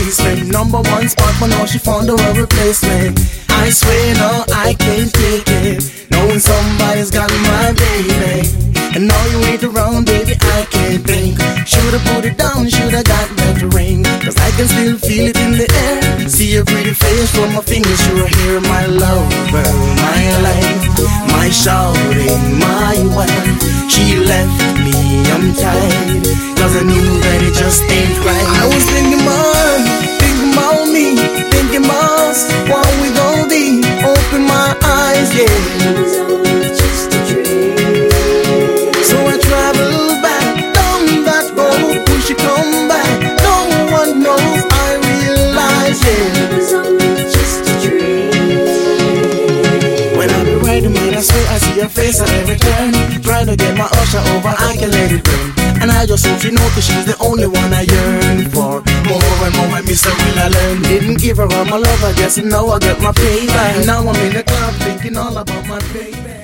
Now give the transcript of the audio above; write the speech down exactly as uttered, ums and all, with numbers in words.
replacement. Number one spot, but now she found her a replacement. I swear no, I can't take it, knowing somebody's got my baby. And now you ain't around, baby, I can't think. Should've put it down, should've got that ring, cause I can still feel it in the air. See your pretty face from my fingers, you're here, my lover, my life, my shouting, my wife. She left me, I'm tired, cause I knew that it just ain't right. I was thinking about, thinking about me, thinking about what we gon' be. Open my eyes, yeah. I swear I see your face at every turn. Try to get my usher over, I can let it burn. And I just hope she knows that she's the only one I yearn for. More and more, I miss her, will I learn. Didn't give her all my love, I guess, and now I get my payback. Now I'm in the club thinking all about my baby.